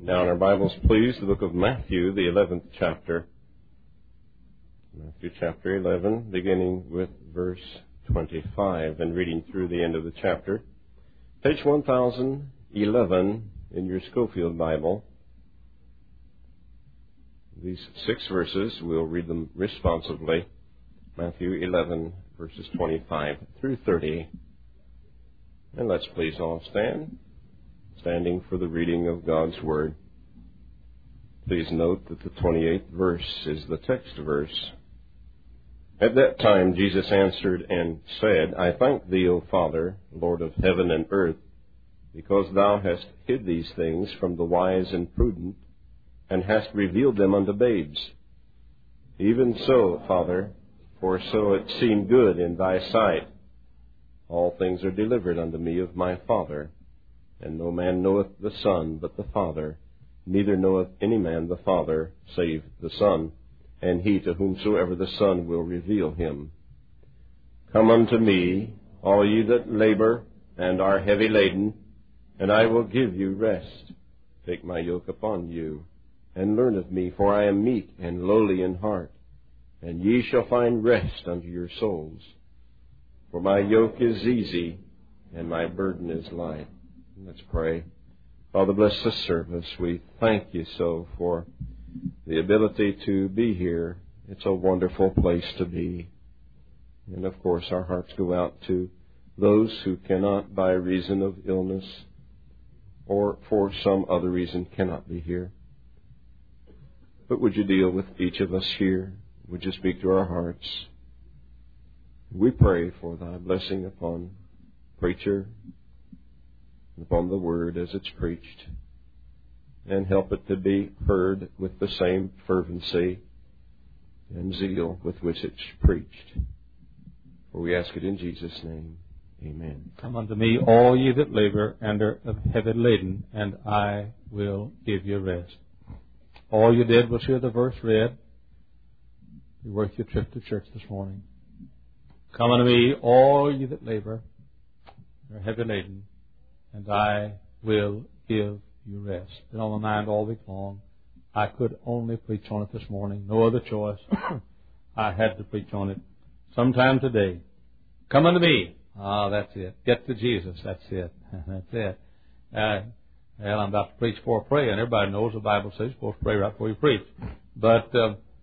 Now in our Bibles, please, the book of Matthew, the 11th chapter. Matthew chapter 11, beginning with verse 25 and reading through the end of the chapter. Page 1011 in your Schofield Bible. These 6 verses, we'll read them responsively. Matthew 11, verses 25 through 30. And let's please all stand, standing for the reading of God's Word. Please note that the 28th verse is the text verse. At that time Jesus answered and said, I thank thee, O Father, Lord of heaven and earth, because thou hast hid these things from the wise and prudent, and hast revealed them unto babes. Even so, Father, for so it seemed good in thy sight. All things are delivered unto me of my Father, and no man knoweth the Son but the Father, neither knoweth any man the Father save the Son, and he to whomsoever the Son will reveal him. Come unto me, all ye that labor and are heavy laden, and I will give you rest. Take my yoke upon you, and learn of me, for I am meek and lowly in heart, and ye shall find rest unto your souls. For my yoke is easy, and my burden is light. Let's pray. Father, bless this service. We thank you so for the ability to be here. It's a wonderful place to be. And of course, our hearts go out to those who cannot, by reason of illness or for some other reason, cannot be here. But would you deal with each of us here? Would you speak to our hearts? We pray for thy blessing upon preacher, upon the word as it's preached, and help it to be heard with the same fervency and zeal with which it's preached. For we ask it in Jesus' name. Amen. Come unto me, all ye that labor and are heavy laden, and I will give you rest. All you did was hear the verse read. You're worth your trip to church this morning. Come unto me, all ye that labor and are heavy laden, and I will give you rest. It's been on my mind all week long. I could only preach on it this morning. No other choice. I had to preach on it sometime today. Come unto me. That's it. Get to Jesus. That's it. That's it. Well, I'm about to preach before praying. Everybody knows the Bible says you're supposed to pray right before you preach. But,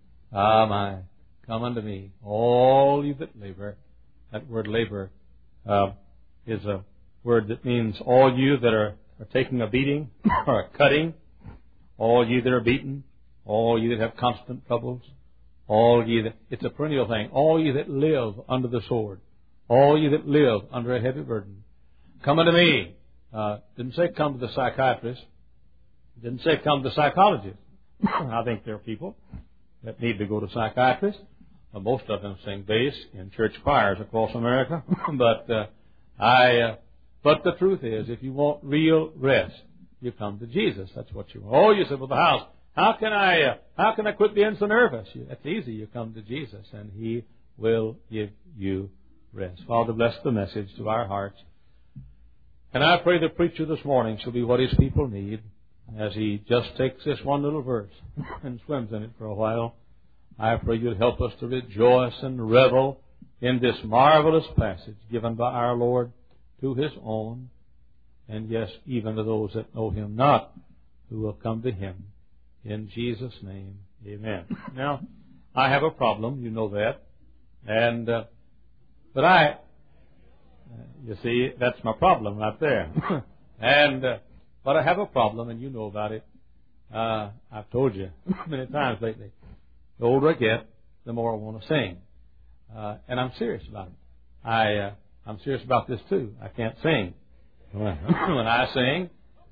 come unto me, all you that labor. That word labor is a word that means all you that are taking a beating or a cutting, all you that are beaten, all you that have constant troubles, all you that, it's a perennial thing, all you that live under the sword, all you that live under a heavy burden. Come unto me. Didn't say come to the psychiatrist. Didn't say come to the psychologist. I think there are people that need to go to psychiatrists. Most of them sing bass in church choirs across America. But the truth is, if you want real rest, you come to Jesus. That's what you want. Oh, you said, well, the house, how can I quit being so nervous? That's easy. You come to Jesus, and He will give you rest. Father, bless the message to our hearts. And I pray the preacher this morning shall be what His people need, as he just takes this one little verse and swims in it for a while. I pray you'd help us to rejoice and revel in this marvelous passage given by our Lord to His own, and yes, even to those that know Him not, who will come to Him. In Jesus' name, amen. Now, I have a problem, you know that, and you see, that's my problem right there. But I have a problem, and you know about it. I've told you many times lately. The older I get, the more I want to sing. And I'm serious about it. I'm serious about this too. I can't sing. When I sing,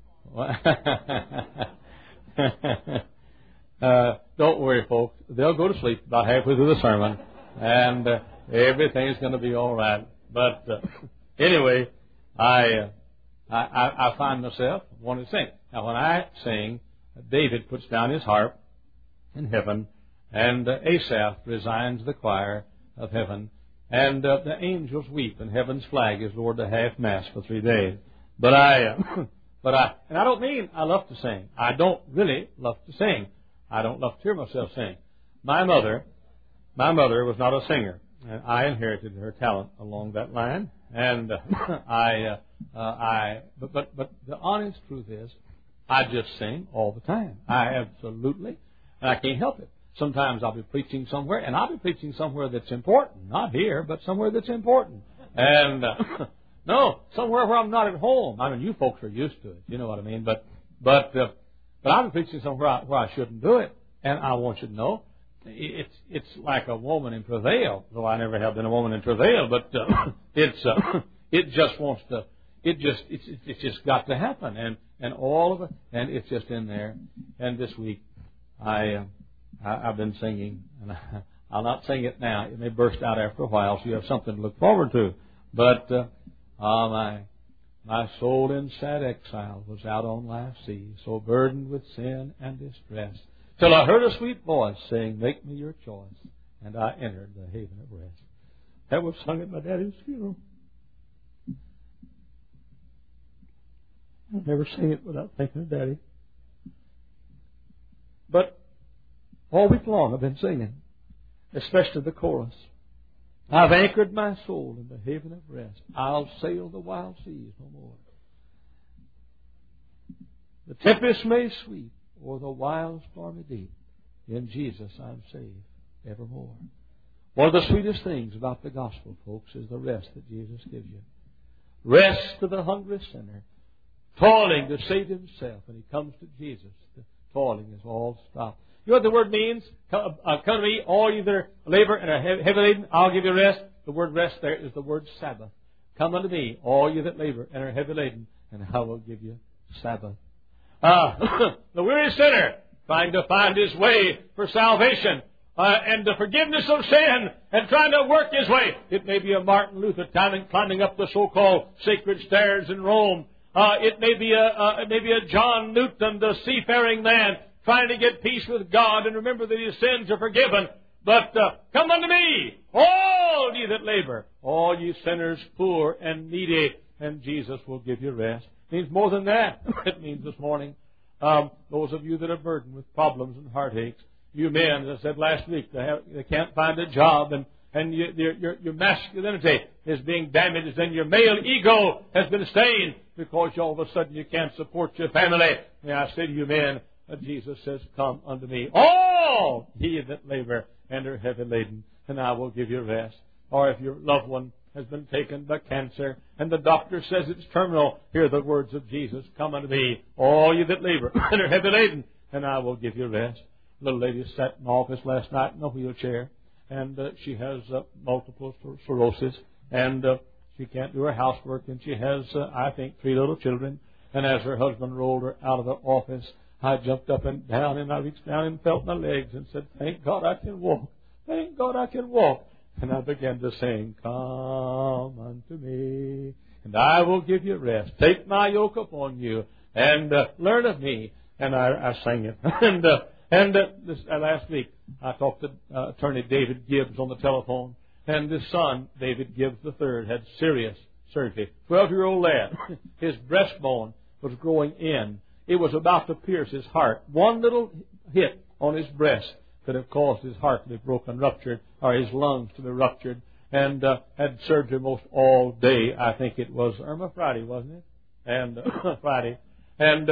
don't worry, folks. They'll go to sleep about halfway through the sermon, and everything's going to be all right. But anyway, I find myself wanting to sing. Now, when I sing, David puts down his harp in heaven, and Asaph resigns the choir of heaven, and the angels weep, and heaven's flag is lowered to half-mast for 3 days. But And I don't mean I love to sing. I don't really love to sing. I don't love to hear myself sing. My mother was not a singer, and I inherited her talent along that line. And but the honest truth is, I just sing all the time. I absolutely, and I can't help it. Sometimes I'll be preaching somewhere, and I'll be preaching somewhere that's important, not here, but somewhere that's important. And no, somewhere where I'm not at home. I mean, you folks are used to it. You know what I mean? But I'm preaching somewhere where I shouldn't do it. And I want you to know, it's like a woman in travail. Though I never have been a woman in travail, but it's just got to happen. And all of it, and it's just in there. And this week, I've been singing, and I'll not sing it now. It may burst out after a while, so you have something to look forward to. But my soul in sad exile was out on life's sea, so burdened with sin and distress, till I heard a sweet voice saying, "Make me your choice," and I entered the haven of rest. That was sung at my daddy's funeral. I never sing it without thinking of Daddy. But all week long I've been singing, especially the chorus. I've anchored my soul in the haven of rest. I'll sail the wild seas no more. The tempest may sweep o'er the wild stormy deep. In Jesus I'm saved evermore. One of the sweetest things about the gospel, folks, is the rest that Jesus gives you. Rest to the hungry sinner, toiling to save himself. When he comes to Jesus, the toiling is all stopped. You know what the word means? Come to me, all you that labor and are heavy laden, I'll give you rest. The word rest there is the word Sabbath. Come unto me, all you that labor and are heavy laden, and I will give you Sabbath. The weary sinner trying to find his way for salvation and the forgiveness of sin and trying to work his way. It may be a Martin Luther climbing up the so-called sacred stairs in Rome. It may be a John Newton, the seafaring man, trying to get peace with God and remember that his sins are forgiven. But come unto me, all ye that labor, all ye sinners, poor and needy, and Jesus will give you rest. It means more than that. It means this morning, those of you that are burdened with problems and heartaches, you men, as I said last week, they can't find a job, and your masculinity is being damaged, and your male ego has been stained because all of a sudden you can't support your family. May I say to you men, Jesus says, come unto me, all ye that labor and are heavy laden, and I will give you rest. Or if your loved one has been taken by cancer, and the doctor says it's terminal, hear the words of Jesus, come unto me, all ye that labor and are heavy laden, and I will give you rest. A little lady sat in the office last night in a wheelchair, and she has multiple sclerosis, and she can't do her housework, and she has, I think, 3 little children. And as her husband rolled her out of the office, I jumped up and down, and I reached down and felt my legs and said, thank God I can walk. Thank God I can walk. And I began to sing, come unto me, and I will give you rest. Take my yoke upon you, and learn of me. And I sang it. This last week, I talked to attorney David Gibbs on the telephone, and his son, David Gibbs III, had serious surgery. 12-year-old lad. His breastbone was growing in. It was about to pierce his heart. One little hit on his breast could have caused his heart to be broken, ruptured, or his lungs to be ruptured, and had surgery most all day. I think it was Friday, wasn't it? And Friday. And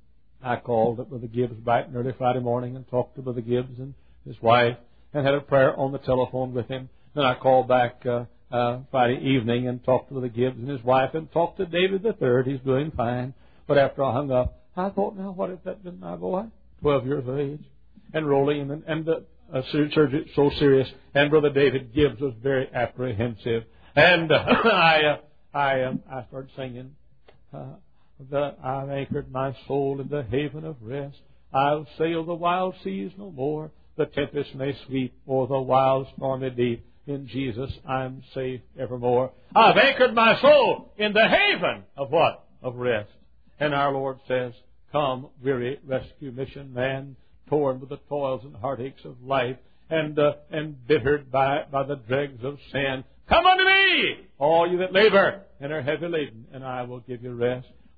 I called up Brother Gibbs bright and early Friday morning and talked to Brother Gibbs and his wife and had a prayer on the telephone with him. Then I called back Friday evening and talked to Brother Gibbs and his wife and talked to David III. He's doing fine. But after I hung up, I thought, now what if that been my boy? 12 years of age. And rolling him, and the surgery so serious. And Brother David Gibbs was very apprehensive. And I started singing, I've anchored my soul in the haven of rest. I'll sail the wild seas no more. The tempest may sweep o'er the wild stormy deep. In Jesus I'm safe evermore. I've anchored my soul in the haven of what? Of rest. And our Lord says, come, weary rescue mission man, torn with the toils and heartaches of life, and bittered by the dregs of sin. Come unto me, all you that labor and are heavy laden, and I will give you rest.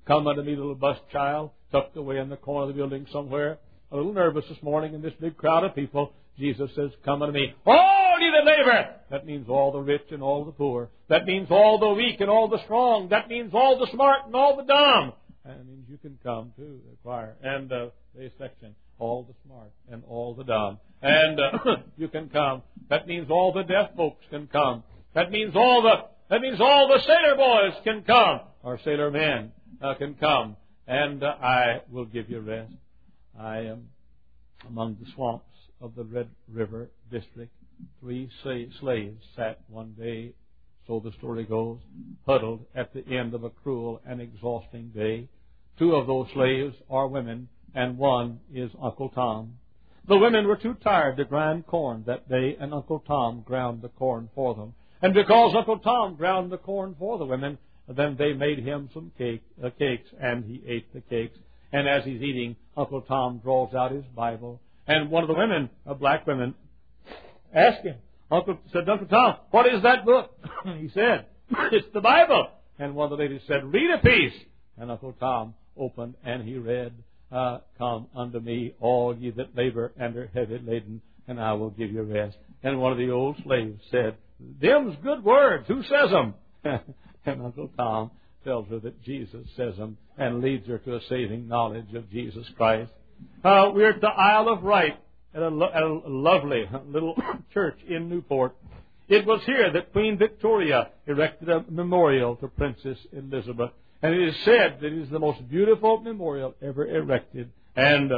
Come unto me, little bus child, tucked away in the corner of the building somewhere. A little nervous this morning in this big crowd of people. Jesus says, come unto me, all ye that labor. That means all the rich and all the poor. That means all the weak and all the strong. That means all the smart and all the dumb. And it means you can come to the choir and the section. All the smart and all the dumb. And you can come. That means all the deaf folks can come. That means all the sailor boys can come, or sailor men can come, and I will give you rest. I am among the swamps of the Red River district. 3 slaves sat one day, so the story goes, huddled at the end of a cruel and exhausting day. 2 of those slaves are women, and one is Uncle Tom. The women were too tired to grind corn that day, and Uncle Tom ground the corn for them. And because Uncle Tom ground the corn for the women, then they made him some cakes, and he ate the cakes. And as he's eating, Uncle Tom draws out his Bible. And one of the women, black women, asked him, Uncle Tom, what is that book? He said, it's the Bible. And one of the ladies said, read a piece. And Uncle Tom opened, and he read, come unto me, all ye that labor and are heavy laden, and I will give you rest. And one of the old slaves said, them's good words. Who says them? And Uncle Tom tells her that Jesus says them and leads her to a saving knowledge of Jesus Christ. We're at the Isle of Wight at a lovely little church in Newport. It was here that Queen Victoria erected a memorial to Princess Elizabeth. And it is said that it is the most beautiful memorial ever erected. And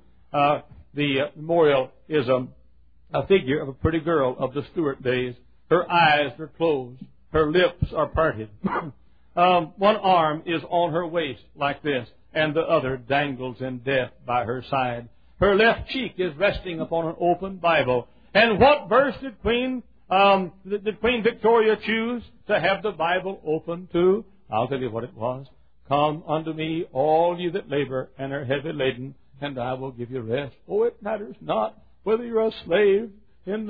the memorial is a figure of a pretty girl of the Stuart days. Her eyes are closed. Her lips are parted. One arm is on her waist like this, and the other dangles in death by her side. Her left cheek is resting upon an open Bible. And what verse did Queen Victoria choose to have the Bible open to? I'll tell you what it was. Come unto me, all you that labor and are heavy laden, and I will give you rest. Oh, it matters not whether you're a slave in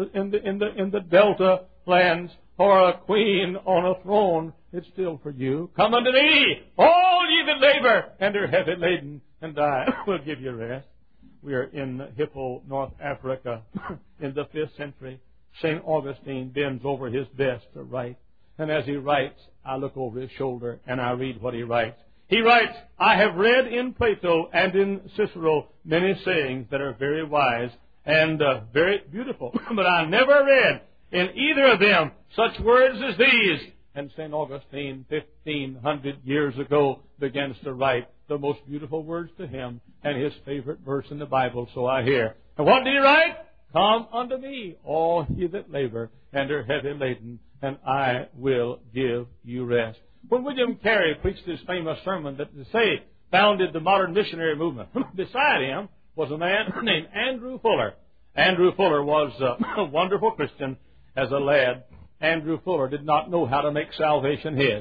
the Delta lands or a queen on a throne. It's still for you. Come unto me, all ye that labor and are heavy laden, and I will give you rest. We are in Hippo, North Africa, in the 5th century. St. Augustine bends over his desk to write. And as he writes, I look over his shoulder and I read what he writes. He writes, I have read in Plato and in Cicero many sayings that are very wise and very beautiful, but I never read in either of them such words as these. And St. Augustine, 1,500 years ago, begins to write the most beautiful words to him and his favorite verse in the Bible, so I hear. And what did he write? Come unto me, all ye that labor and are heavy laden, and I will give you rest. When William Carey preached his famous sermon that they say founded the modern missionary movement, beside him was a man named Andrew Fuller. Andrew Fuller was a wonderful Christian as a lad. Andrew Fuller did not know how to make salvation his.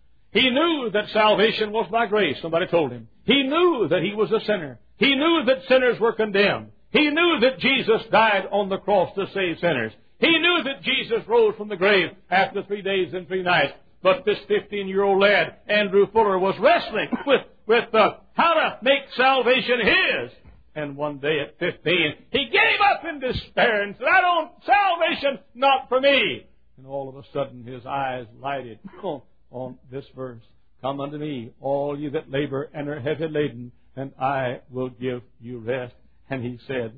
He knew that salvation was by grace, somebody told him. He knew that he was a sinner. He knew that sinners were condemned. He knew that Jesus died on the cross to save sinners. He knew that Jesus rose from the grave after 3 days and 3 nights. But this 15-year-old lad, Andrew Fuller, was wrestling with how to make salvation his. And one day at 15, he gave up in despair and said, salvation not for me. And all of a sudden his eyes lighted on this verse. Come unto me, all ye that labor and are heavy laden, and I will give you rest. And he said,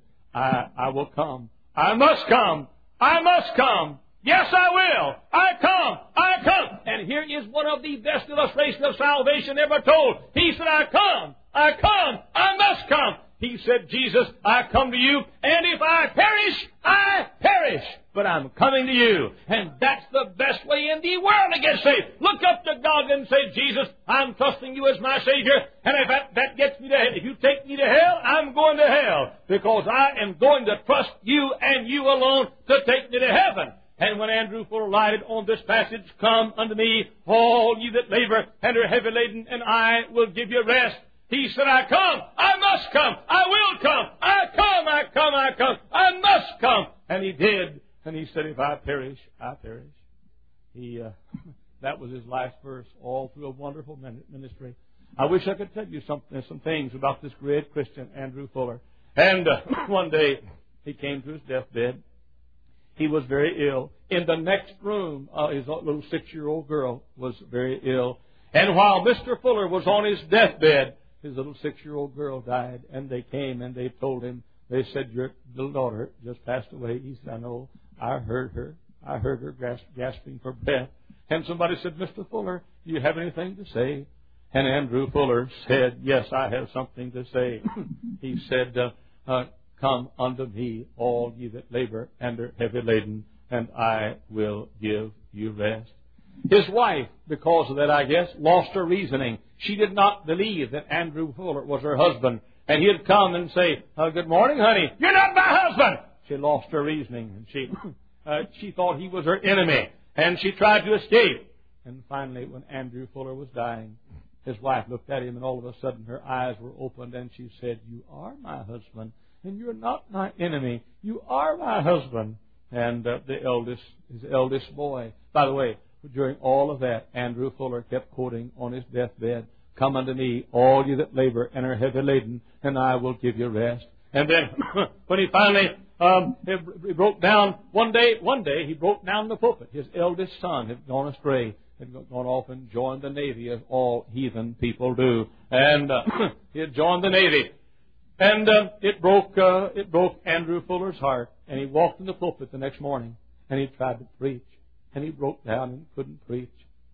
I will come. I must come. I must come. Yes, I will. I come. I come. And here is one of the best illustrations of salvation ever told. He said, I come. I come. I must come. He said, Jesus, I come to you, and if I perish, I perish. But I'm coming to you. And that's the best way in the world to get saved. Look up to God and say, Jesus, I'm trusting you as my Savior. And if that gets me to hell, if you take me to hell, I'm going to hell. Because I am going to trust you and you alone to take me to heaven. And when Andrew Fuller lighted on this passage, come unto me, all ye that labor and are heavy laden, and I will give you rest. He said, I come, I must come, I will come, I come, I come, I come, I must come. And he did. And he said, if I perish, I perish. That was his last verse all through a wonderful ministry. I wish I could tell you some things about this great Christian, Andrew Fuller. And one day, he came to his deathbed. He was very ill. In the next room, his little 6-year-old girl was very ill. And while Mr. Fuller was on his deathbed, his little 6-year-old girl died. And they came and they told him, they said, your little daughter just passed away. He said, I know. I heard her. I heard her gasping for breath. And somebody said, Mr. Fuller, do you have anything to say? And Andrew Fuller said, yes, I have something to say. He said, come unto me, all ye that labor and are heavy laden, and I will give you rest. His wife, because of that, I guess, lost her reasoning. She did not believe that Andrew Fuller was her husband. And he'd come and say, good morning, honey. You're not my husband. She lost her reasoning, and she thought he was her enemy. And she tried to escape. And finally, when Andrew Fuller was dying, his wife looked at him, and all of a sudden her eyes were opened, and she said, you are my husband, and you're not my enemy. You are my husband. And his eldest boy. By the way, during all of that, Andrew Fuller kept quoting on his deathbed, come unto me, all you that labor and are heavy laden, and I will give you rest. And then, when he finally he broke down, one day he broke down the pulpit. His eldest son had gone astray, had gone off and joined the Navy, as all heathen people do. And he had joined the Navy. And it broke Andrew Fuller's heart. And he walked in the pulpit the next morning, and he tried to preach. And he broke down and couldn't preach.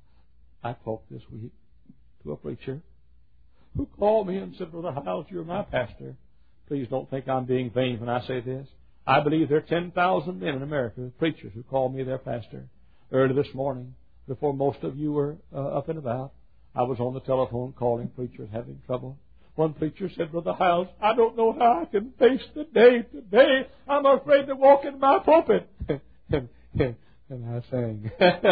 I talked this week to a preacher who called me and said, Brother Hiles, you're my pastor. Please don't think I'm being vain when I say this. I believe there are 10,000 men in America, preachers, who call me their pastor. Early this morning, before most of you were up and about, I was on the telephone calling preachers having trouble. One preacher said, Brother Hiles, I don't know how I can face the day today. I'm afraid to walk in my pulpit. And I sang.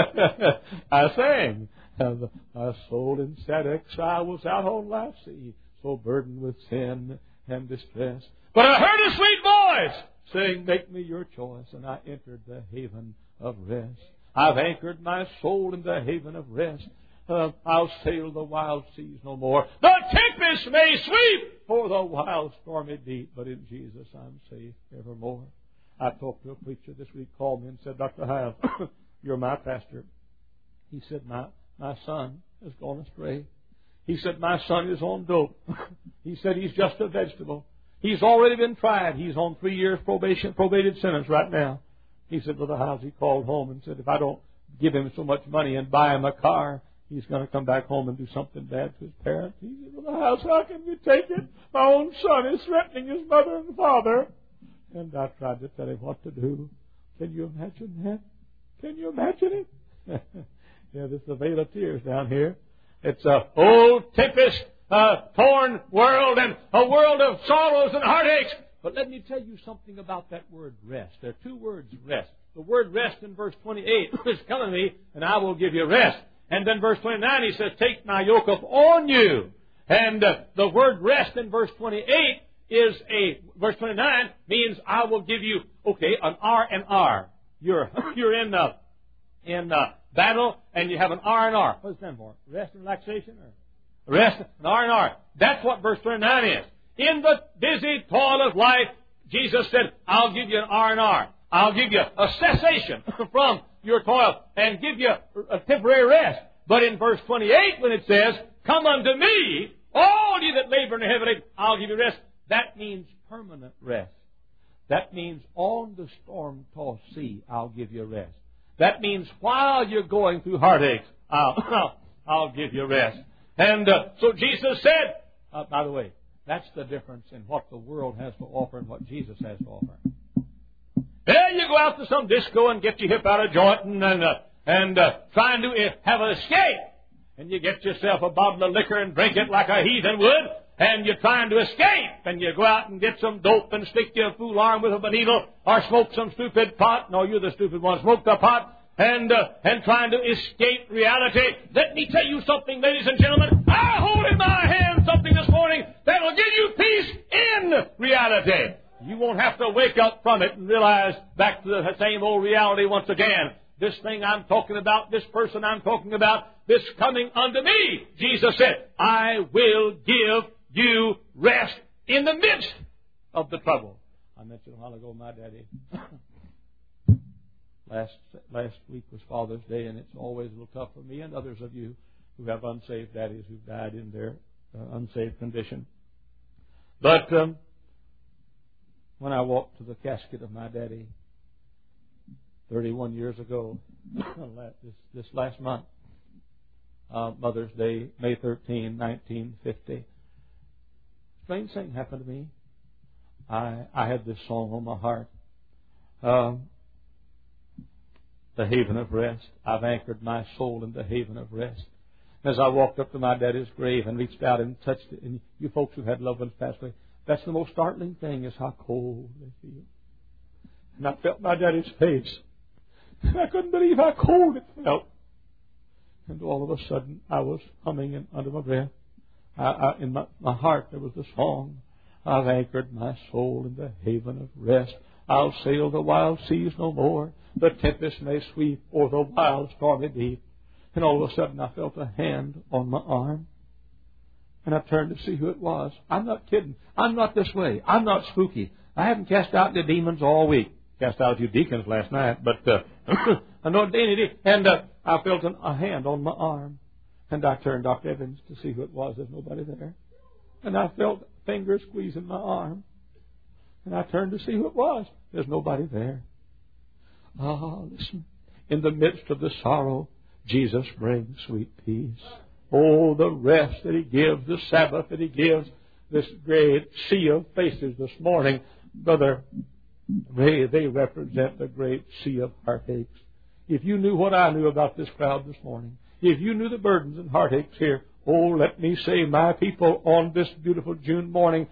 I sang. My soul in sad exile was out on life's sea, so burdened with sin and distress. But I heard a sweet voice saying, make me your choice, and I entered the haven of rest. I've anchored my soul in the haven of rest. I'll sail the wild seas no more. The tempest may sweep o'er the wild stormy deep, but in Jesus I'm safe evermore. I talked to a preacher this week, called me and said, Dr. Hiles, you're my pastor. He said, my son has gone astray. He said, my son is on dope. He said, he's just a vegetable. He's already been tried. He's on 3 years probated sentence right now. He said, Brother Hiles, he called home and said, if I don't give him so much money and buy him a car, he's going to come back home and do something bad to his parents. He said, Brother Hiles, how can you take it? My own son is threatening his mother and father. And I tried to tell him what to do. Can you imagine that? Can you imagine it? Yeah, there's a veil of tears down here. It's a old tempest, torn world, and a world of sorrows and heartaches. But let me tell you something about that word rest. There are two words, rest. The word rest in verse 28 is, come to me, and I will give you rest. And then verse 29, he says, take my yoke upon you. And the word rest in verse 28 verse 29 means I will give you, an R and R. You're in battle, and you have an R and R. What does that stand for? Rest and relaxation? Or rest, an R and R. That's what verse 29 is. In the busy toil of life, Jesus said, I'll give you an R and R. I'll give you a cessation from your toil and give you a temporary rest. But in verse 28, when it says, come unto me, all you that labor and are heavy laden, I'll give you rest. That means permanent rest. That means on the storm-tossed sea, I'll give you rest. That means while you're going through heartaches, I'll give you rest. And so Jesus said, by the way, that's the difference in what the world has to offer and what Jesus has to offer. There you go out to some disco and get your hip out of joint and trying to have an escape. And you get yourself a bottle of liquor and drink it like a heathen would. And you're trying to escape, and you go out and get some dope and stick your fool arm with a needle, or smoke some stupid pot. No, you're the stupid one. Smoke the pot, and trying to escape reality. Let me tell you something, ladies and gentlemen. I hold in my hand something this morning that will give you peace in reality. You won't have to wake up from it and realize back to the same old reality once again. this thing I'm talking about, this person I'm talking about, this coming unto me, Jesus said, I will give you rest in the midst of the trouble. I mentioned a while ago my daddy. Last week was Father's Day, and it's always a little tough for me and others of you who have unsaved daddies who've died in their unsaved condition. But when I walked to the casket of my daddy 31 years ago, this last month, Mother's Day, May 13, 1950, strange thing happened to me. I had this song on my heart. The haven of rest. I've anchored my soul in the haven of rest. As I walked up to my daddy's grave and reached out and touched it, and you folks who had loved ones pass away, that's the most startling thing, is how cold they feel. And I felt my daddy's face. And I couldn't believe how cold it felt. And all of a sudden, I was humming and under my breath. In my heart, there was the song, I've anchored my soul in the haven of rest. I'll sail the wild seas no more. The tempest may sweep o'er the wild stormy deep. And all of a sudden, I felt a hand on my arm. And I turned to see who it was. I'm not kidding. I'm not this way. I'm not spooky. I haven't cast out the demons all week. Cast out a few deacons last night, but I know any. And I felt a hand on my arm. And I turned Dr. Evans to see who it was. There's nobody there. And I felt fingers squeezing my arm. And I turned to see who it was. There's nobody there. Listen. In the midst of the sorrow, Jesus brings sweet peace. Oh, the rest that He gives, the Sabbath that He gives, this great sea of faces this morning, Brother Ray, they represent the great sea of heartaches. If you knew what I knew about this crowd this morning, if you knew the burdens and heartaches here, oh, let me say, my people, on this beautiful June morning,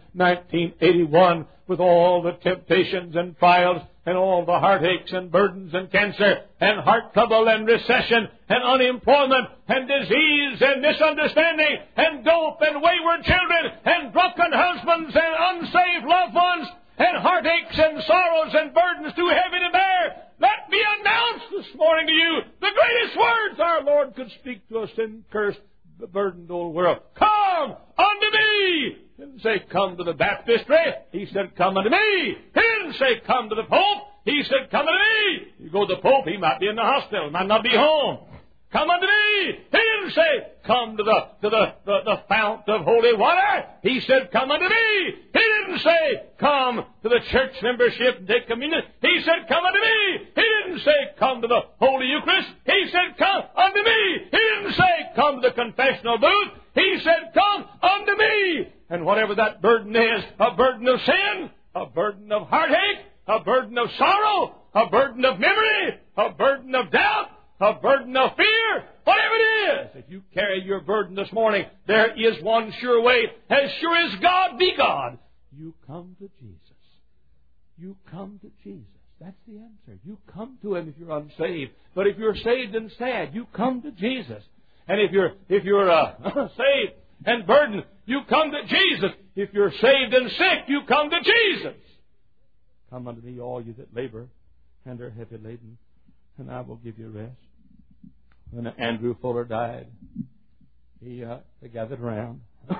1981, with all the temptations and trials and all the heartaches and burdens and cancer and heart trouble and recession and unemployment and disease and misunderstanding and dope and wayward children and drunken husbands and unsaved loved ones and heartaches and sorrows and burdens too heavy to bear, let me announce this morning to you the greatest words our Lord could speak to us in cursed, the burdened old world. Come unto me! He didn't say come to the baptistry. He said come unto me. He didn't say come to the Pope. He said come unto me. You go to the Pope, he might be in the hospital, might not be home. Come unto me. He didn't say come to the fount of holy water. He said come unto me. He didn't say come to the church membership and take communion. He said come unto me. He didn't say come to the Holy Eucharist. He said come unto me. He didn't say come to the confessional booth. He said come unto me. And whatever that burden is, a burden of sin, a burden of heartache, a burden of sorrow, a burden of memory, a burden of doubt, a burden of fear, whatever it is, if you carry your burden this morning, there is one sure way. As sure as God be God, you come to Jesus. You come to Jesus. That's the answer. You come to Him if you're unsaved. But if you're saved and sad, you come to Jesus. And if you're saved and burdened, you come to Jesus. If you're saved and sick, you come to Jesus. Come unto me, all you that labor and are heavy laden, and I will give you rest. When Andrew Fuller died, they gathered around.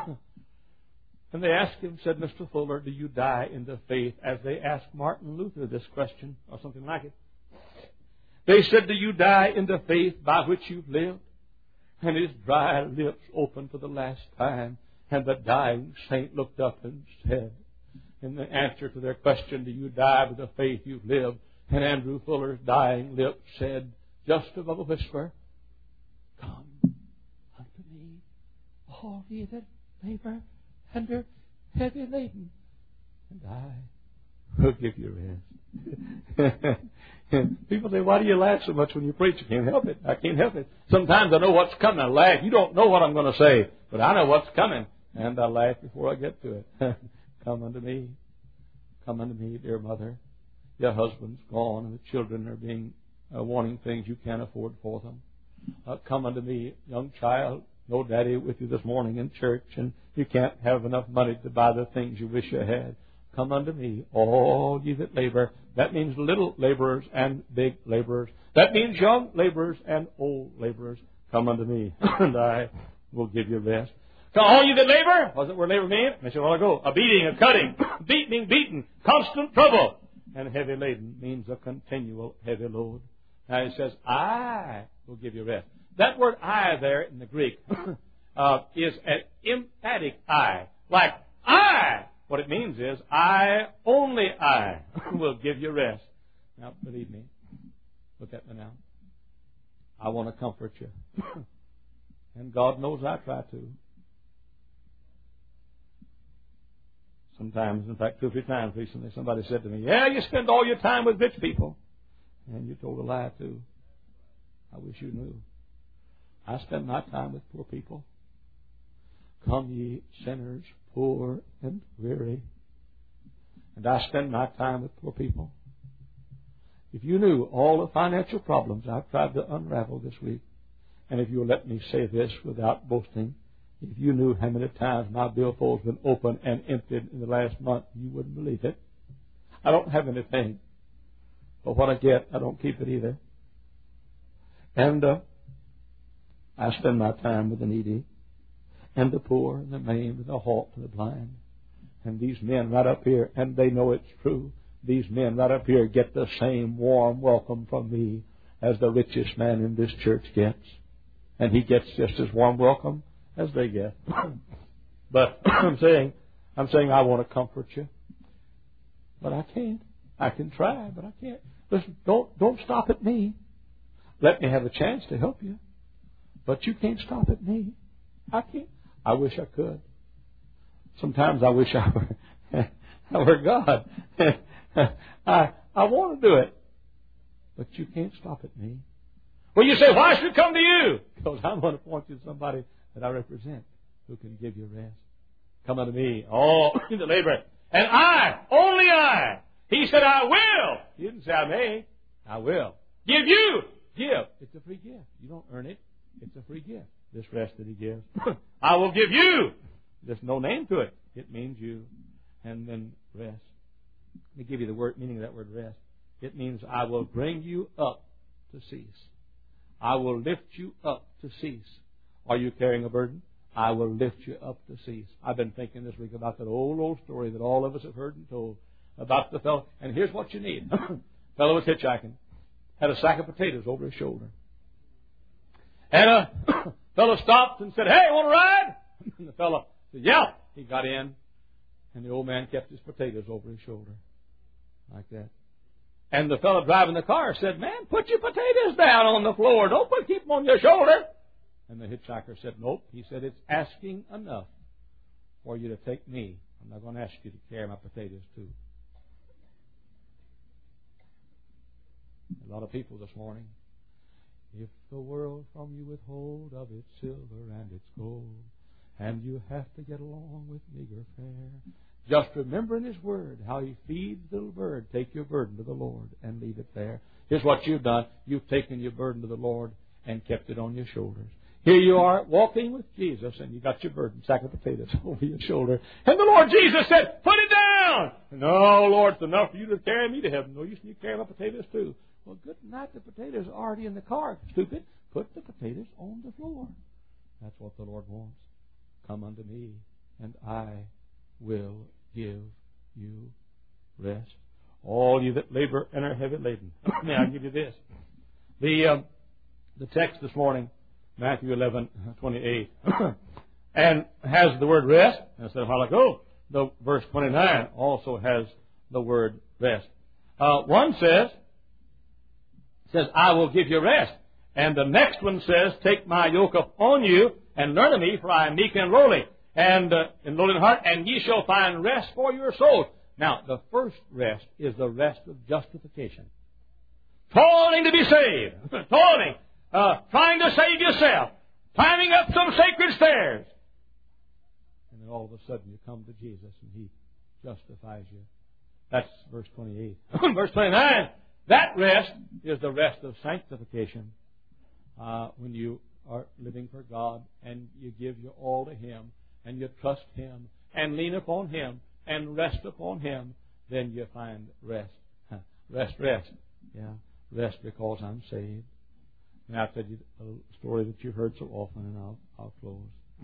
And they asked him, said, Mr. Fuller, do you die in the faith? As they asked Martin Luther this question, or something like it. They said, do you die in the faith by which you've lived? And his dry lips opened for the last time. And the dying saint looked up and said, in the answer to their question, do you die by the faith you've lived? And Andrew Fuller's dying lips said, just above a whisper, come unto me, all ye that labor and are heavy laden, and I will give you rest. People say, why do you laugh so much when you preach? I can't help it. I can't help it. Sometimes I know what's coming. I laugh. You don't know what I'm going to say, but I know what's coming, and I laugh before I get to it. Come unto me. Come unto me, dear mother. Your husband's gone, and the children are being wanting things you can't afford for them. Come unto me, young child. No daddy with you this morning in church, and you can't have enough money to buy the things you wish you had. Come unto me, all ye that labor. That means little laborers and big laborers. That means young laborers and old laborers, come unto me, and I will give you rest. To all you that labor, what's the word labor mean? I said a while ago, a beating, a cutting, beaten, constant trouble. And heavy laden means a continual heavy load. Now it says, I will give you rest. That word I there in the Greek is an emphatic I. Like I. What it means is, only I will give you rest. Now, believe me. Look at me now. I want to comfort you. And God knows I try to. Sometimes, in fact, 2 or 3 times recently, somebody said to me, yeah, you spend all your time with rich people. And you told a lie, too. I wish you knew. I spend my time with poor people. Come ye sinners, poor and weary. And I spend my time with poor people. If you knew all the financial problems I've tried to unravel this week, and if you'll let me say this without boasting, if you knew how many times my billfold's been opened and emptied in the last month, you wouldn't believe it. I don't have anything. But what I get, I don't keep it either. And I spend my time with the needy and the poor and the maimed and the halt and the blind. And these men right up here, and they know it's true, these men right up here get the same warm welcome from me as the richest man in this church gets. And he gets just as warm welcome as they get. But I'm saying I want to comfort you. But I can't. I can try, but I can't. Listen, don't stop at me. Let me have a chance to help you. But you can't stop at me. I can't. I wish I could. Sometimes I wish I were God. I want to do it. But you can't stop at me. Well, you say, why should I come to you? Because I'm going to point you to somebody that I represent who can give you rest. Come unto me, all in the labor. And I, only I. He said, I will. He didn't say I may. I will. Give you. Give. It's a free gift. You don't earn it. It's a free gift. This rest that he gives. I will give you. There's no name to it. It means you. And then rest. Let me give you the word meaning of that word rest. It means I will bring you up to cease. I will lift you up to cease. Are you carrying a burden? I will lift you up to cease. I've been thinking this week about that old story that all of us have heard and told about the fellow. And here's what you need. Fellow was hitchhiking. Had a sack of potatoes over his shoulder. And a fellow stopped and said, hey, want to ride? And the fellow said, yeah. He got in. And the old man kept his potatoes over his shoulder. Like that. And the fellow driving the car said, man, put your potatoes down on the floor. Don't keep them on your shoulder. And the hitchhiker said, nope. He said, it's asking enough for you to take me. I'm not going to ask you to carry my potatoes too. A lot of people this morning. If the world from you withhold of its silver and its gold, and you have to get along with meager fare, just remember in His Word how He feeds the little bird. Take your burden to the Lord and leave it there. Here's what you've done. You've taken your burden to the Lord and kept it on your shoulders. Here you are walking with Jesus, and you got your burden, sack of potatoes over your shoulder. And the Lord Jesus said, put it down. No, Lord, it's enough for you to carry me to heaven. No use for you to carry my potatoes too. Well, good night. The potatoes are already in the car. Stupid. Put the potatoes on the floor. That's what the Lord wants. Come unto me, and I will give you rest. All you that labor and are heavy laden. May I give you this? The text this morning, Matthew 11:28, and has the word rest. As I said a while ago, the verse 29 also has the word rest. One says, I will give you rest. And the next one says, take my yoke upon you and learn of me, for I am meek and lowly, and lowly in heart, and ye shall find rest for your souls. Now, the first rest is the rest of justification. Toiling to be saved. Toiling. Trying to save yourself. Climbing up some sacred stairs. And then all of a sudden you come to Jesus and He justifies you. That's verse 28. Verse 29. That rest is the rest of sanctification. When you are living for God and you give your all to Him and you trust Him and lean upon Him and rest upon Him, then you find rest. Rest. Yeah. rest because I'm saved. And I'll tell you a story that you've heard so often, and I'll close.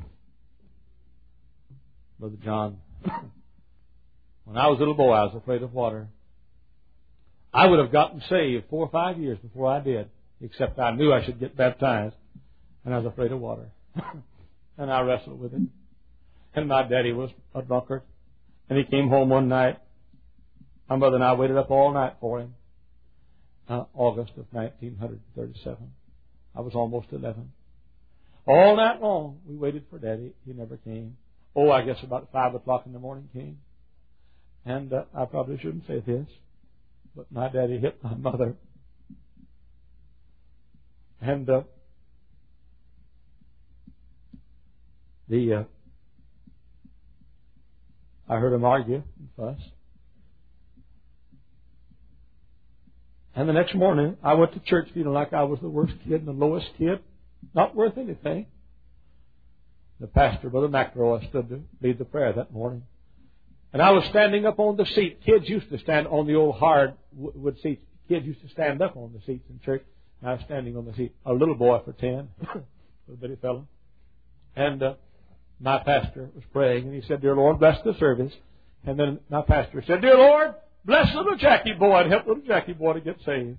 Brother John, when I was a little boy, I was afraid of water. I would have gotten saved 4 or 5 years before I did, except I knew I should get baptized, and I was afraid of water. And I wrestled with it. And my daddy was a drunkard, and he came home one night. My mother and I waited up all night for him. August of 1937. I was almost 11. All night long, we waited for Daddy. He never came. Oh, I guess about 5 o'clock in the morning came. And I probably shouldn't say this, but my daddy hit my mother. And I heard him argue and fuss. And the next morning, I went to church feeling like I was the worst kid and the lowest kid, not worth anything. The pastor, Brother McElroy, stood to lead the prayer that morning. And I was standing up on the seat. Kids used to stand on the old hardwood seats. Kids used to stand up on the seats in church. And I was standing on the seat. A little boy for 10, little bitty fellow. And my pastor was praying, and he said, "Dear Lord, bless the service." And then my pastor said, "Dear Lord, bless little Jackie boy and help little Jackie boy to get saved."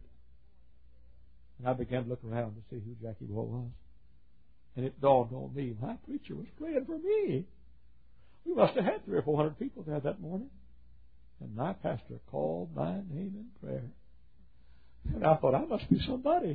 And I began to look around to see who Jackie boy was. And it dawned on me, my preacher was praying for me. We must have had 300 or 400 people there that morning. And my pastor called my name in prayer. And I thought, I must be somebody.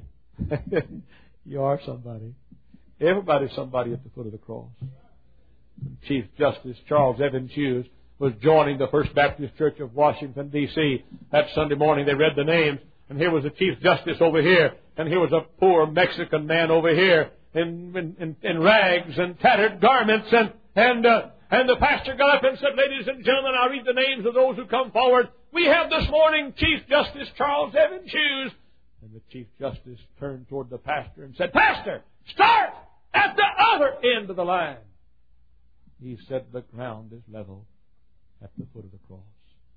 You are somebody. Everybody's somebody at the foot of the cross. Chief Justice Charles Evans Hughes was joining the First Baptist Church of Washington, D.C. That Sunday morning. They read the names, and here was a Chief Justice over here, and here was a poor Mexican man over here in rags and tattered garments, and the pastor got up and said, "Ladies and gentlemen, I'll read the names of those who come forward. We have this morning Chief Justice Charles Evans Hughes." And the Chief Justice turned toward the pastor and said, "Pastor, start at the other end of the line." He said, "The ground is level at the foot of the cross."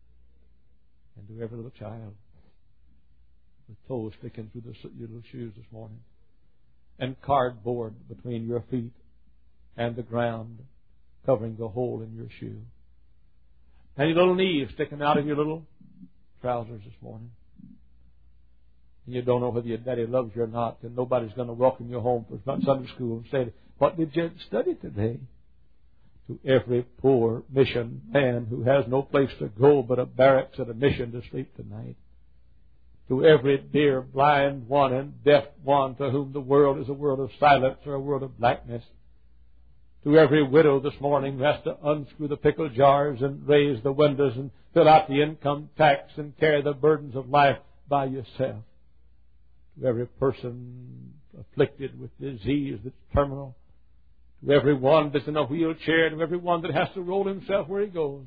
And to every little child with toes sticking through your little shoes this morning, and cardboard between your feet and the ground covering the hole in your shoe, and your little knees sticking out of your little trousers this morning, and you don't know whether your daddy loves you or not, and nobody's going to welcome you home for Sunday school and say, "What did you study today?" To every poor mission man who has no place to go but a barracks at a mission to sleep tonight. To every dear blind one and deaf one to whom the world is a world of silence or a world of blackness. To every widow this morning who has to unscrew the pickle jars and raise the windows and fill out the income tax and carry the burdens of life by yourself. To every person afflicted with disease that's terminal. To everyone that's in a wheelchair, to everyone that has to roll himself where he goes.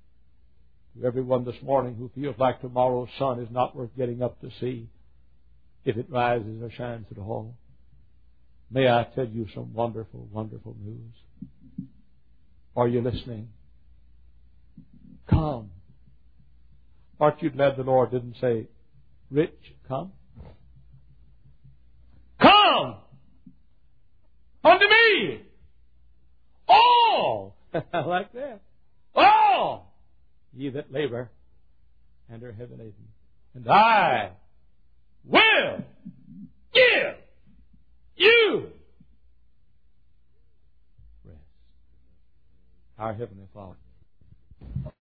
To everyone this morning who feels like tomorrow's sun is not worth getting up to see if it rises or shines at all. May I tell you some wonderful, wonderful news? Are you listening? Come. Aren't you glad the Lord didn't say, "Rich, come"? Come unto me, all. I like that. All ye that labor and are heavy laden, and I will give you rest. Our Heavenly Father,